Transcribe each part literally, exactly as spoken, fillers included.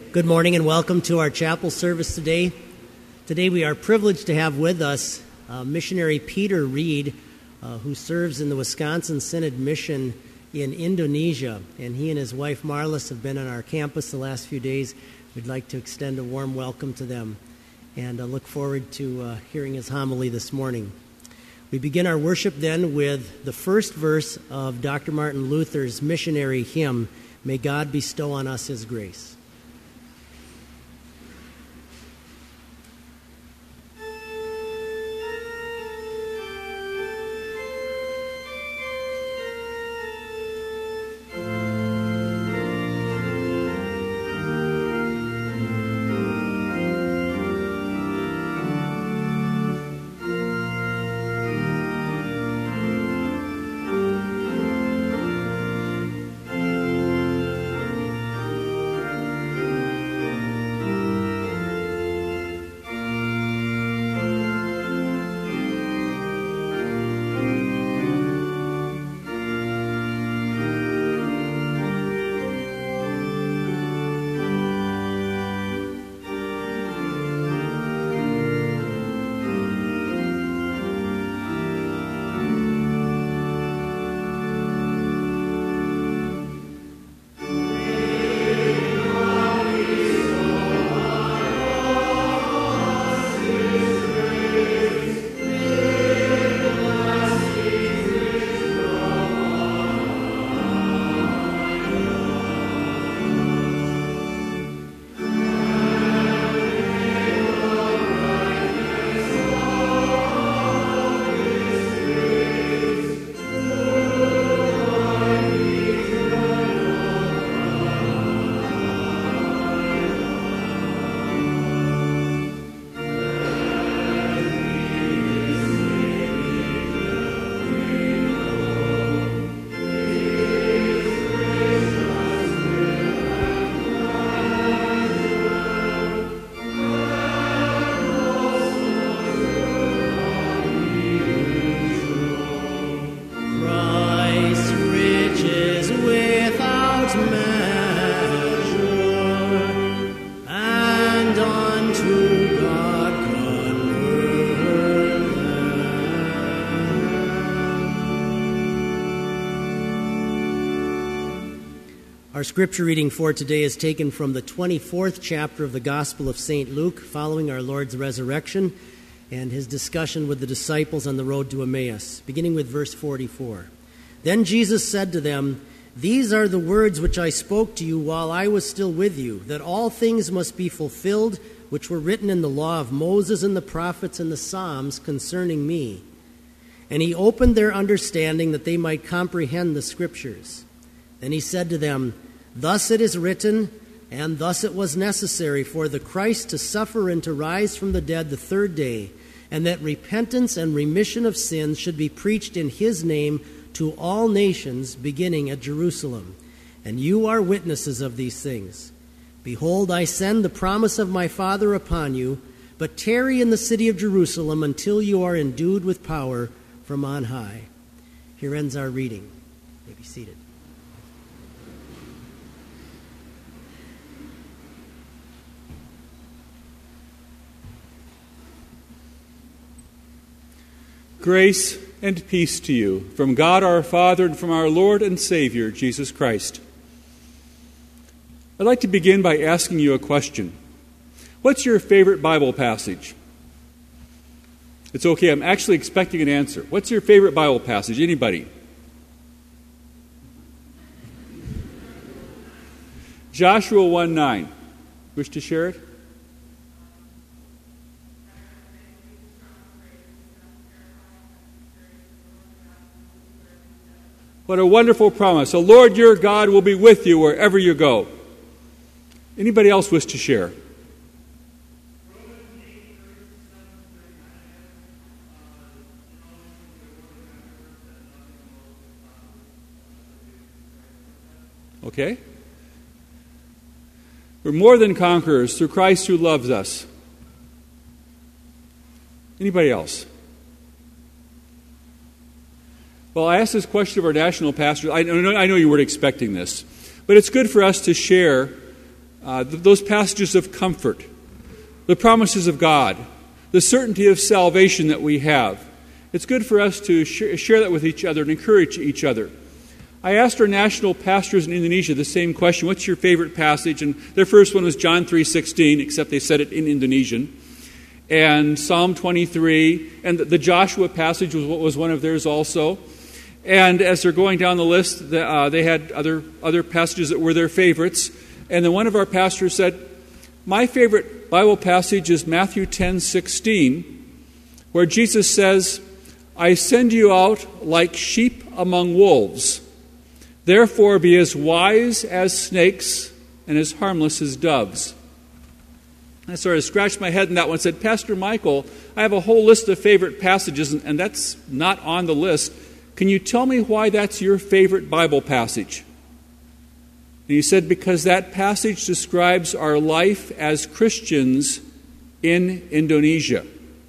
Good morning and welcome to our chapel service today. Today we are privileged to have with us uh, missionary Peter Reed, uh, who serves in the Wisconsin Synod Mission in Indonesia. And he and his wife Marlis have been on our campus the last few days. We'd like to extend a warm welcome to them and uh, look forward to uh, hearing his homily this morning. We begin our worship then with the first verse of Doctor Martin Luther's missionary hymn, May God Bestow on Us His Grace. Our scripture reading for today is taken from the twenty-fourth chapter of the Gospel of Saint Luke, following our Lord's resurrection and his discussion with the disciples on the road to Emmaus, beginning with verse forty-four. Then Jesus said to them, "These are the words which I spoke to you while I was still with you, that all things must be fulfilled which were written in the law of Moses and the prophets and the Psalms concerning me." And he opened their understanding that they might comprehend the scriptures. Then he said to them, "Thus it is written, and thus it was necessary for the Christ to suffer and to rise from the dead the third day, and that repentance and remission of sins should be preached in his name to all nations, beginning at Jerusalem. And you are witnesses of these things. Behold, I send the promise of my Father upon you, but tarry in the city of Jerusalem until you are endued with power from on high." Here ends our reading. You may be seated. Grace and peace to you from God our Father and from our Lord and Savior, Jesus Christ. I'd like to begin by asking you a question. What's your favorite Bible passage? It's okay, I'm actually expecting an answer. What's your favorite Bible passage? Anybody? Joshua one nine. Wish to share it? What a wonderful promise. The Lord your God will be with you wherever you go. Anybody else wish to share? Okay? We're more than conquerors through Christ who loves us. Anybody else? Well, I asked this question of our national pastors. I know, I know you weren't expecting this, but it's good for us to share uh, th- those passages of comfort, the promises of God, the certainty of salvation that we have. It's good for us to sh- share that with each other and encourage each other. I asked our national pastors in Indonesia the same question, what's your favorite passage? And their first one was John three sixteen, except they said it in Indonesian. And Psalm twenty-three, and the Joshua passage was, was one of theirs also. And as they're going down the list, the, uh, they had other, other passages that were their favorites. And then one of our pastors said, my favorite Bible passage is Matthew ten sixteen, where Jesus says, I send you out like sheep among wolves. Therefore be as wise as snakes and as harmless as doves. I sort of scratched my head in that one and said, Pastor Michael, I have a whole list of favorite passages, and that's not on the list. Can you tell me why that's your favorite Bible passage? And he said, because that passage describes our life as Christians in Indonesia.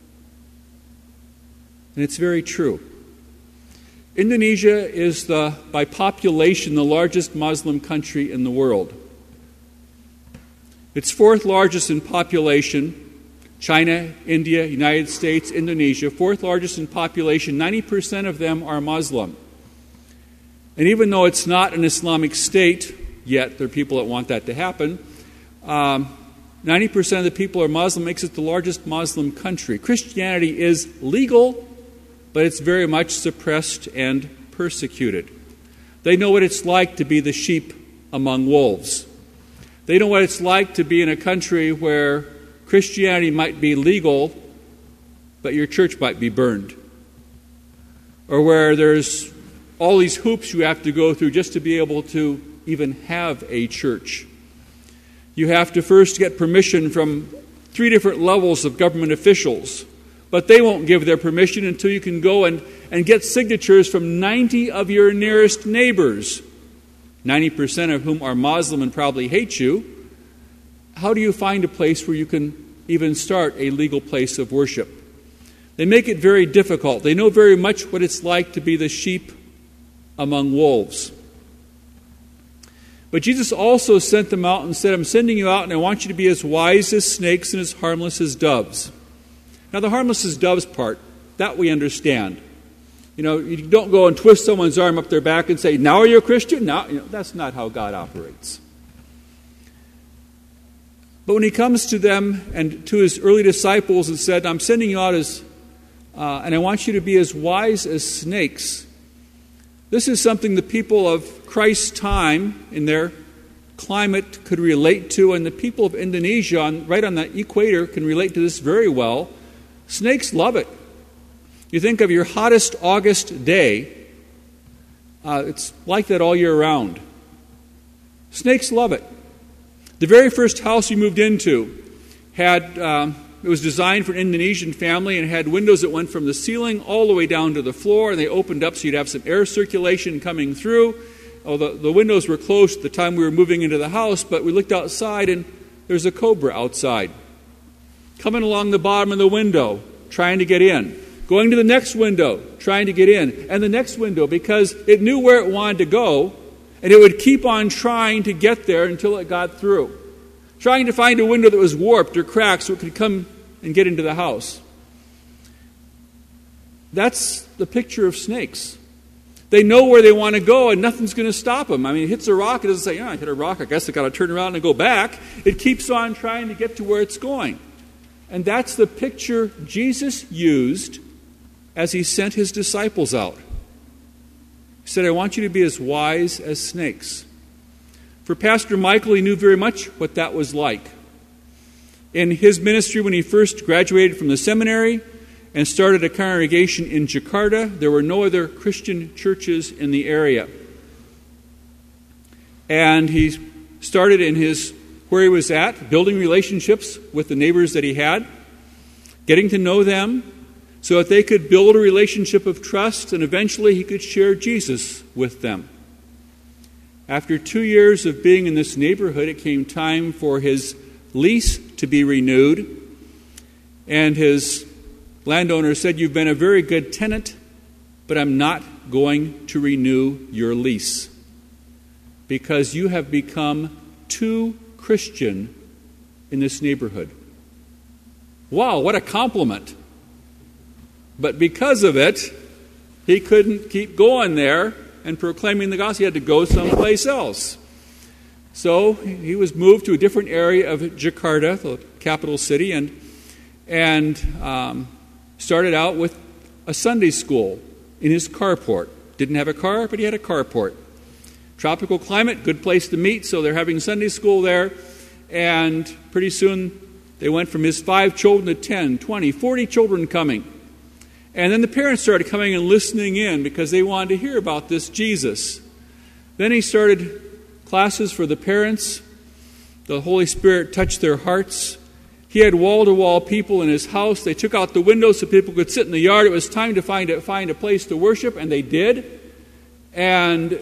And it's very true. Indonesia is, the, by population, the largest Muslim country in the world. It's fourth largest in population. China, India, United States, Indonesia, fourth largest in population. ninety percent of them are Muslim. And even though it's not an Islamic state yet, there are people that want that to happen, um, ninety percent of the people are Muslim, makes it the largest Muslim country. Christianity is legal, but it's very much suppressed and persecuted. They know what it's like to be the sheep among wolves. They know what it's like to be in a country where Christianity might be legal, but your church might be burned. Or where there's all these hoops you have to go through just to be able to even have a church. You have to first get permission from three different levels of government officials, but they won't give their permission until you can go and, and get signatures from ninety of your nearest neighbors, ninety percent of whom are Muslim and probably hate you. How do you find a place where you can even start a legal place of worship? They make it very difficult. They know very much what it's like to be the sheep among wolves. But Jesus also sent them out and said, I'm sending you out and I want you to be as wise as snakes and as harmless as doves. Now, the harmless as doves part, that we understand. You know, you don't go and twist someone's arm up their back and say, now are you a Christian? Now, you know, that's not how God operates. But when he comes to them and to his early disciples and said, I'm sending you out as, uh, and I want you to be as wise as snakes. This is something the people of Christ's time in their climate could relate to, and the people of Indonesia, on, right on the equator, can relate to this very well. Snakes love it. You think of your hottest August day, uh, it's like that all year round. Snakes love it. The very first house we moved into had, um, it was designed for an Indonesian family and had windows that went from the ceiling all the way down to the floor, and they opened up so you'd have some air circulation coming through. Oh, the, the windows were closed at the time we were moving into the house, but we looked outside and there's a cobra outside, coming along the bottom of the window, trying to get in. Going to the next window, trying to get in. And the next window, because it knew where it wanted to go, and it would keep on trying to get there until it got through. Trying to find a window that was warped or cracked so it could come and get into the house. That's the picture of snakes. They know where they want to go, and nothing's going to stop them. I mean, it hits a rock, it doesn't say, oh, I hit a rock, I guess I got to turn around and go back. It keeps on trying to get to where it's going. And that's the picture Jesus used as he sent his disciples out. He said, I want you to be as wise as snakes. For Pastor Michael, he knew very much what that was like. In his ministry, when he first graduated from the seminary and started a congregation in Jakarta, there were no other Christian churches in the area. And he started in his where he was at, building relationships with the neighbors that he had, getting to know them so that they could build a relationship of trust, and eventually he could share Jesus with them. After two years of being in this neighborhood, it came time for his lease to be renewed, and his landowner said, you've been a very good tenant, but I'm not going to renew your lease because you have become too Christian in this neighborhood. Wow, what a compliment. But because of it, he couldn't keep going there and proclaiming the gospel. He had to go someplace else. So he was moved to a different area of Jakarta, the capital city, and, and um, started out with a Sunday school in his carport. Didn't have a car, but he had a carport. Tropical climate, good place to meet, so they're having Sunday school there. And pretty soon they went from his five children to ten, twenty, forty children coming. And then the parents started coming and listening in because they wanted to hear about this Jesus. Then he started classes for the parents. The Holy Spirit touched their hearts. He had wall-to-wall people in his house. They took out the windows so people could sit in the yard. It was time to find a, find a place to worship, and they did. And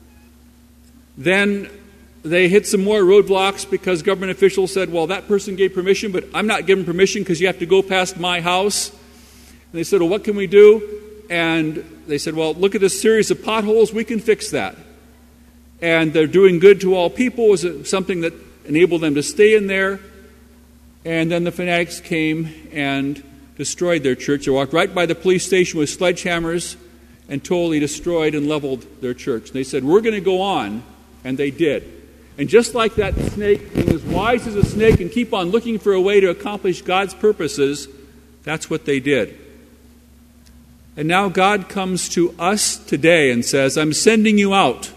then they hit some more roadblocks because government officials said, well, that person gave permission, but I'm not giving permission because you have to go past my house. And they said, well, what can we do? And they said, well, look at this series of potholes. We can fix that. And they're doing good to all people was something that enabled them to stay in there. And then the fanatics came and destroyed their church. They walked right by the police station with sledgehammers and totally destroyed and leveled their church. And they said, we're going to go on. And they did. And just like that snake, being as wise as a snake and keep on looking for a way to accomplish God's purposes, that's what they did. And now God comes to us today and says, I'm sending you out.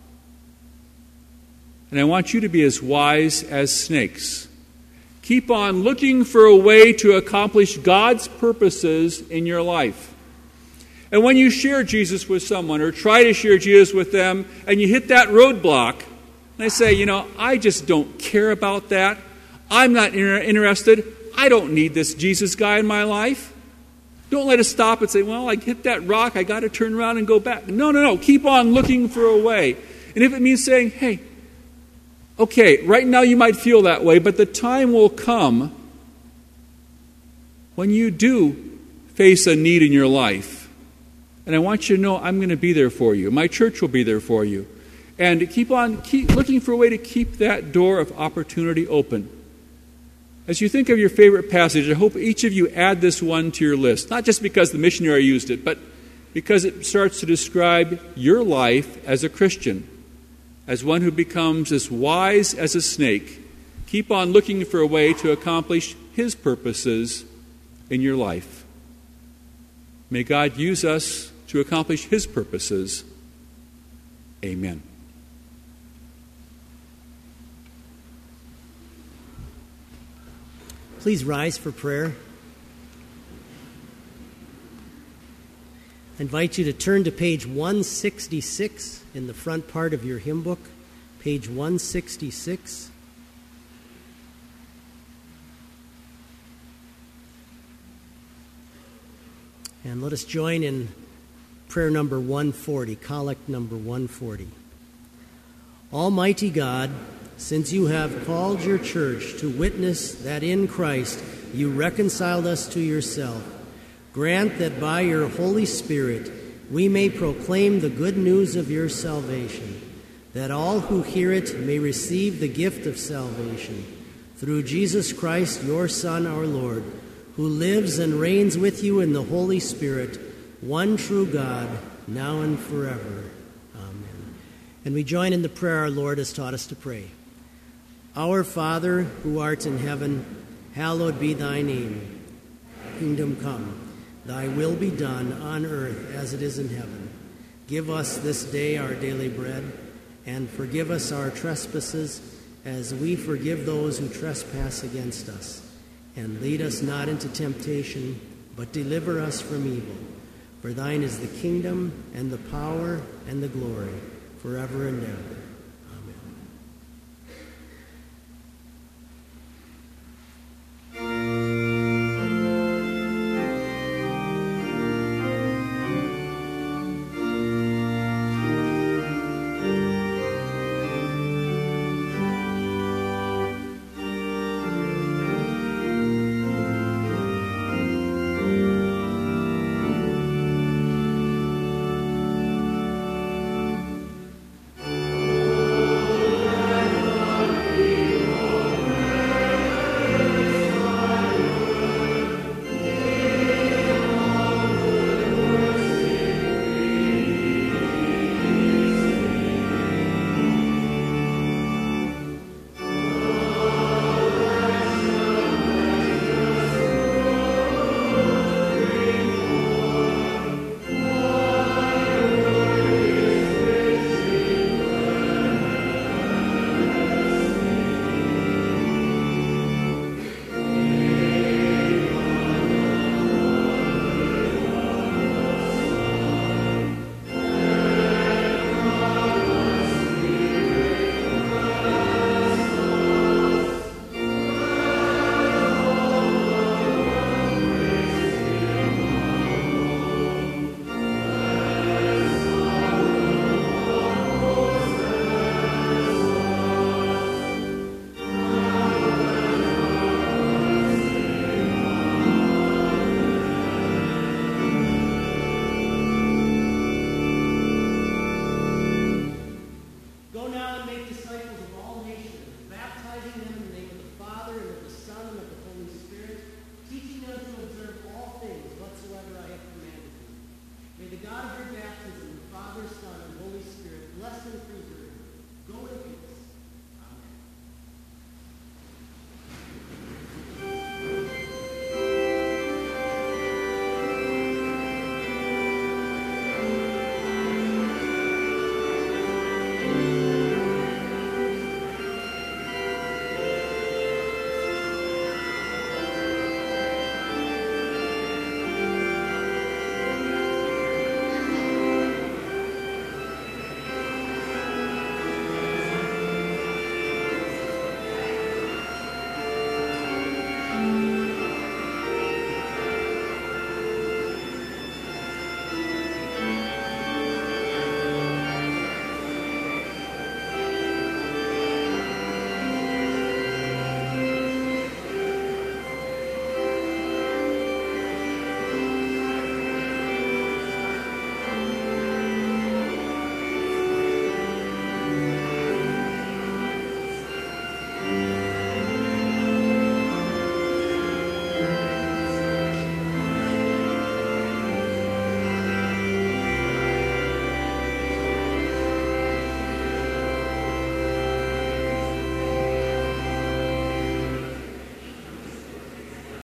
And I want you to be as wise as snakes. Keep on looking for a way to accomplish God's purposes in your life. And when you share Jesus with someone or try to share Jesus with them and you hit that roadblock, and they say, you know, I just don't care about that. I'm not inter- interested. I don't need this Jesus guy in my life. Don't let us stop and say, well, I hit that rock. I got to turn around and go back. No, no, no. Keep on looking for a way. And if it means saying, hey, okay, right now you might feel that way, but the time will come when you do face a need in your life. And I want you to know I'm going to be there for you. My church will be there for you. And keep on keep looking for a way to keep that door of opportunity open. As you think of your favorite passage, I hope each of you add this one to your list. Not just because the missionary used it, but because it starts to describe your life as a Christian. As one who becomes as wise as a snake. Keep on looking for a way to accomplish His purposes in your life. May God use us to accomplish His purposes. Amen. Please rise for prayer. I invite you to turn to page one sixty-six in the front part of your hymn book, page one sixty-six. And let us join in prayer number one forty, collect number one forty. Almighty God, since you have called your church to witness that in Christ you reconciled us to yourself, grant that by your Holy Spirit we may proclaim the good news of your salvation, that all who hear it may receive the gift of salvation, through Jesus Christ, your Son, our Lord, who lives and reigns with you in the Holy Spirit, one true God, now and forever. Amen. And we join in the prayer our Lord has taught us to pray. Our Father, who art in heaven, hallowed be thy name. Kingdom come. Thy will be done on earth as it is in heaven. Give us this day our daily bread, and forgive us our trespasses as we forgive those who trespass against us. And lead us not into temptation, but deliver us from evil. For thine is the kingdom, and the power, and the glory, forever and ever.